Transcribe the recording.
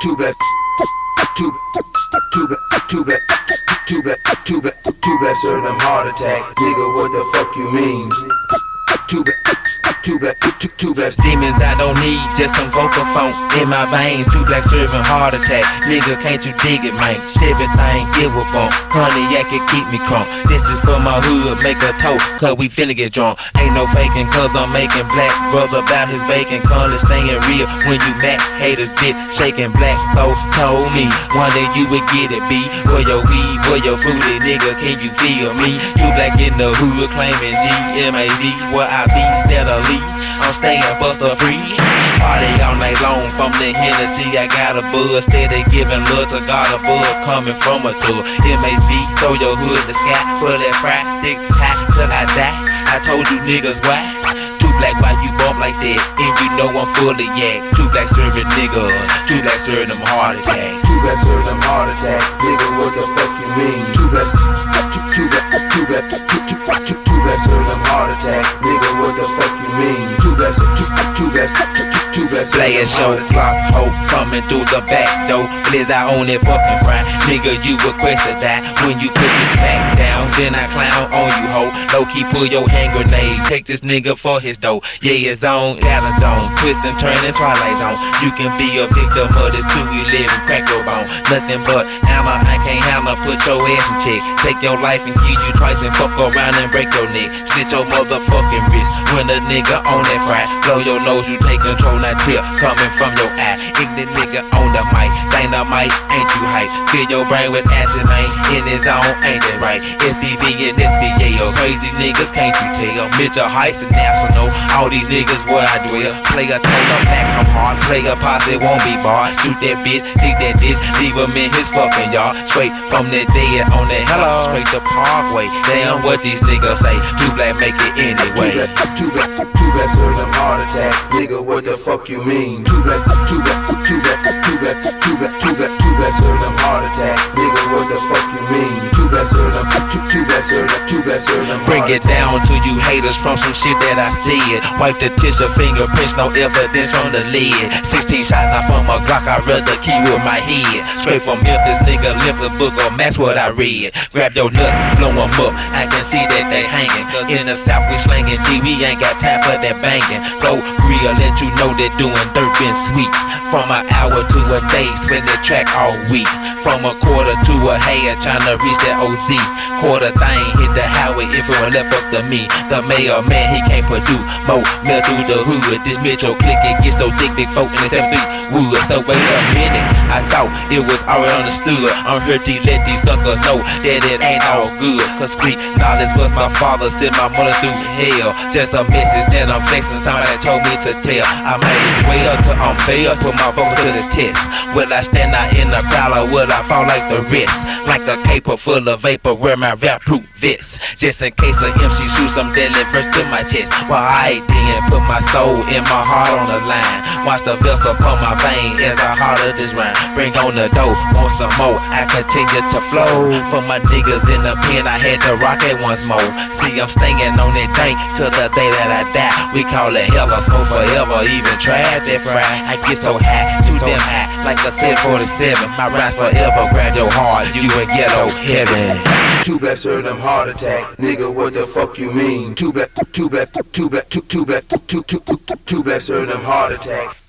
two black, two black, serve them heart attack. Nigga, what the fuck you mean? Two black demons I don't need, just some vocal funk in my veins. Two black serving heart attack. Nigga, can't you dig it, man? Everything give a bump. Cognac can keep me crunk. This is for my hood, make a toast, cause we finna get drunk. Ain't no faking, cause I'm making black. Brother about his bacon, color staying real. When you back, haters dip, shaking black. Both told me, one day you would get it, B. Where your weed, where your fruity, nigga, can you feel me? Two black in the hood, claiming GMAV. Where I be steadily, I'm staying buster free. Party all night long from the Hennessy. I got a buzz, steady giving love to God, a buzz coming from a thug. MAV, throw your hood in the sky, for that fry, 6 high till I die. I told you niggas why. Two black, why you bump like that? And you know I'm full of yak. Two black serving niggas, two black serving them heart attacks. Two black serving them heart attacks. Nigga, what the fuck you mean? Two black serving them heart attacks. Nigga, what the fuck you mean? Two black Playing show clock, hope coming through the back door. Blizz I own it fucking fry. Nigga, you request to die when you put this back down. Then I clown on you, ho. Low key pull your hand grenade. Take this nigga for his dough. Yeah, it's on, got a zone. Twist and turn and twilight zone. You can be a victim of this 211, crack your bone. Nothing but hammer, I can't hammer. Put your ass in check. Take your life and give you twice and fuck around and break your neck. Slit your motherfucking wrist. When a nigga on that fry, blow your nose, you take control, not trip coming from your eye. Ignorant nigga on the mic, dynamite, ain't you hype? Fill your brain with acid, man, in his own, ain't that right? SPV and SBA, crazy niggas, can't you tell? Mitchell Heights is national, all these niggas where I dwell. Play a total pack, I'm hard, play a posse, won't be barred. Shoot that bitch, dig that disc, leave him in his fucking yard. Straight from the dead on that hello, straight to Parkway. Damn what these niggas say, two black make it anyway. Two black serve them heart attack. Nigga, what the fuck you mean? Two black serve them heart attack. Nigga, what the fuck you mean? Two black serve them Bring it down to you haters from some shit that I said. Wipe the tissue, fingerprints, no evidence from the lid. 16 shots not from a Glock, I read the key with my head. Straight from Memphis, nigga, Memphis book or match what I read. Grab your nuts, blow them up, I can see that they hanging. Cause in the South we slanging G, we ain't got time for that banging. Go real, let you know that doing dirt been sweet. From an hour to a day, spend the track all week. From a quarter to a half, tryna reach that OZ. Quarter thing, hit the highway, if it were left up to me. The mayor man, he can't produce more mail through the hood. This Metro click, it gets so thick, big folk in the 7 wood. So wait a minute, I thought it was already understood. I'm here to let these suckers know that it ain't all good. Cause street knowledge was my father, sent my mother through hell. Just a message that I'm flexing, somebody told me to tell. I might as well to unveil, put my vote to the test. Will I stand out in the crowd or will I fall like the rest? Like a caper full of vapor, wear my rap-proof vest. Just in case a MC shoots some deadly verse to my chest. Well, I didn't put my soul and my heart on the line. Watch the vessel upon my vein as I holler this rhyme. Bring on the dough, want some more, I continue to flow. For my niggas in the pen, I had to rock it once more. See, I'm staying on that thing till the day that I die. We call it hell, I smoke forever, even try that fry. I get so high, too damn high, like a 747. My rhymes forever, grab your heart, you in ghetto heaven. Two black serve them heart attack. Nigga, what the fuck you mean? Two black serve them heart attack.